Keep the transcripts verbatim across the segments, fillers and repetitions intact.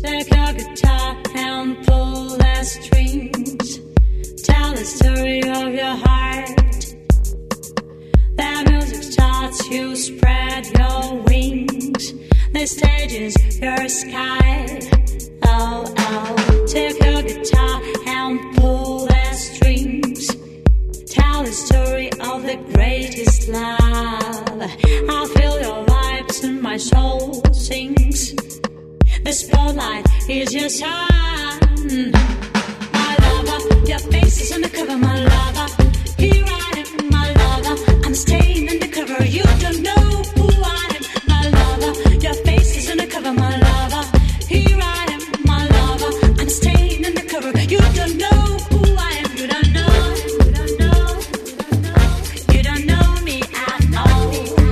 Take your guitar and pull the strings. Tell the story of your heart. The music starts, you spread your wings. The stage is your sky. Oh, oh. Take your guitar and pull the strings. Tell the story of the greatest love. I feel your vibes and my soul sings. The spotlight is your sun. My lover, your face is on the cover, my lover. Here I am, my lover. I'm staying undercover. You don't know who I am, my lover. Your face is on the cover, my lover. Here I am, my lover. I'm staying undercover. You don't know who I am. You don't know. You don't know. You don't know me at all.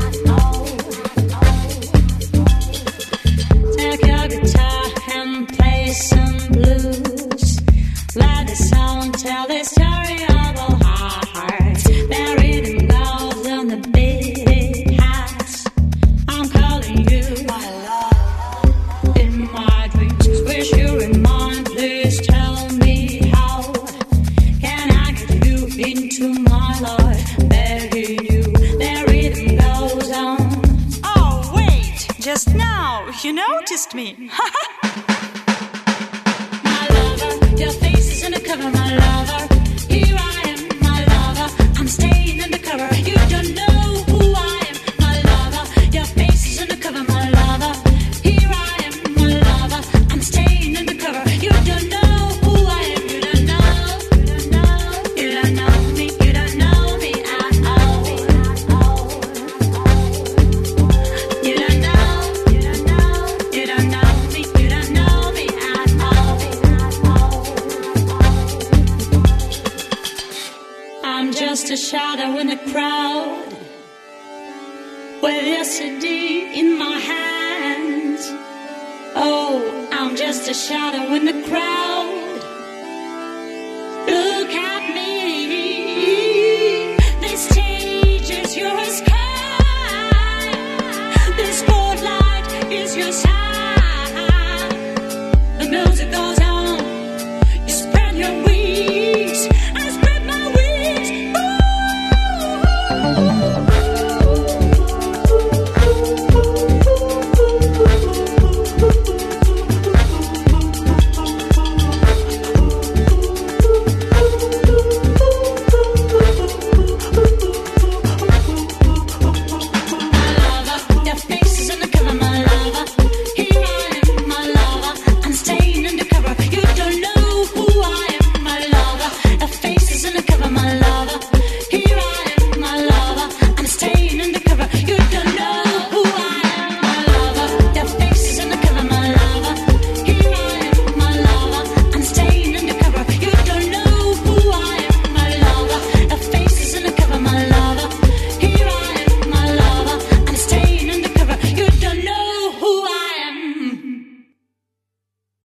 Take your guitar and play some blues. Let the song tell the story of our hearts. The rhythm goes on the beat has. I'm calling you my love in my dreams. Wish you in mind, please tell me how can I get you into my life? Begging you, the rhythm goes on. Oh, wait, just now you noticed me. My lover, your face is undercover, my lover. Here I am, my lover. I'm staying undercover. You don't know who I am, my lover. Your face is undercover, my lover. Here I am, my lover. I'm staying undercover. You don't know who I am. You don't know. You don't know. You don't know me. You don't know me at all. You don't know. You don't know. You don't know me. You don't know me at all. I'm just a shadow in the crowd, with your C D in my hands. Oh, I'm just a shadow in the crowd,